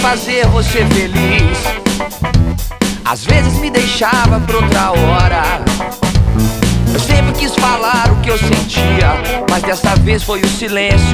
fazer você feliz. Às vezes me deixava pra outra hora. Eu sempre quis falar o que eu sentia, mas dessa vez foi o silêncio